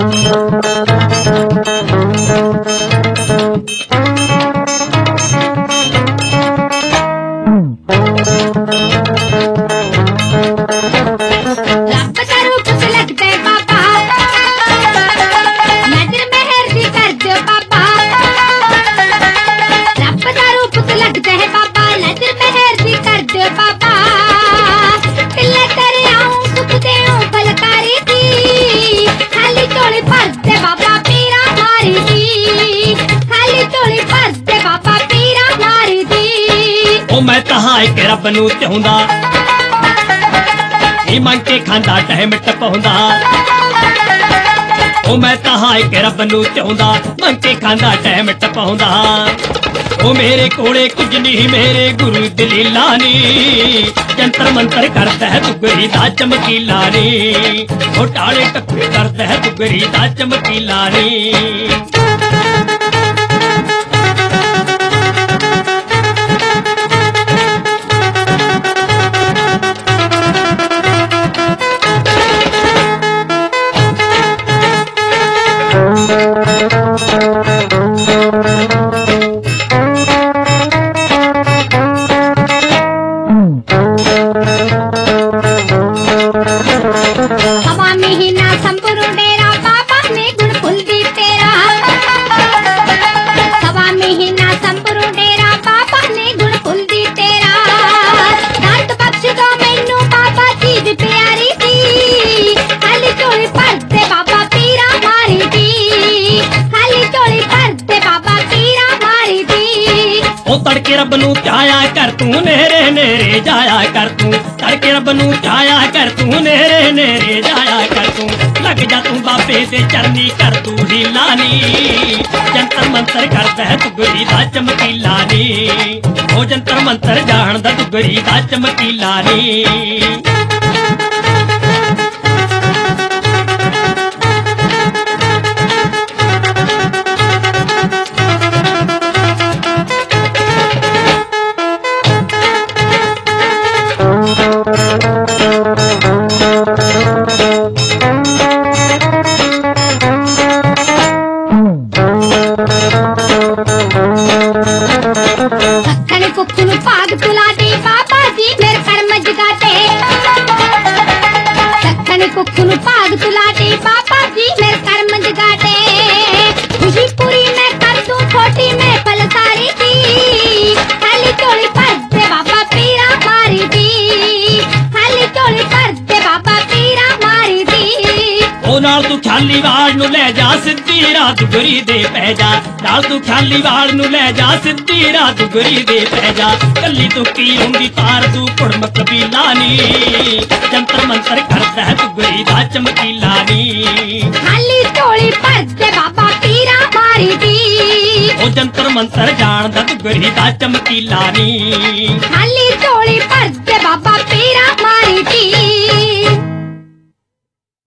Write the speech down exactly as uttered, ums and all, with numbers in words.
मैं तहाए के रब नू चाहुंदा नी मंग के खांदा टाइम टपाउंदा ओ मैं तहाए के रब नू चाहुंदा मंग के खांदा टाइम टपाउंदा ओ मेरे कोले कुछ नहीं मेरे गुरु दलीला नी जंतर मंतर करदा है दुगरी दा चमकीला नी ओ टाले टप्पे करदा है दुगरी दा चमकीला नी तड़के रब नू चाया कर तू नेरे नेरे जाया कर तू तड़के रब नू चाया कर तू नेरे नेरे जाया कर तू लग जा तू बाबे दे चरनी कर तू हीला नी जंतर मंतर करदा है दुगरी दा चमकीला नी ओ जंतर मंतर जानदा दुगरी दा चमकीला नी भाग तुला दे बाबा जी मेरे कर्म जगाते सखन कुखुन भाग तुला दे बाबा जी मेरे कर्म जगाते खुशी पूरी मैं कर दूं छोटी मैं पल सारी थी खाली चोली भर दे बाबा पीरा मारी थी खाली चोली भर दे बाबा पीरा मारी थी ओ नाल तू खाली वाल नू ले जा सिद्धी रात गुरी दे पै जा नाल तू खाली वाल नू ले जा सिद्धी रात गुरी दे पै जा कली तू की होंगी तार तू कुड़म कबीला नी जंतर मंतर करदा है दुगरी दा चमकीला नी खाली चोली भर दे बाबा पीरा मारी थी ओ जंतर मंतर जानदा दुगरी दा चमकीला नी खाली चोली भर दे बाबा पीरा मारी थी।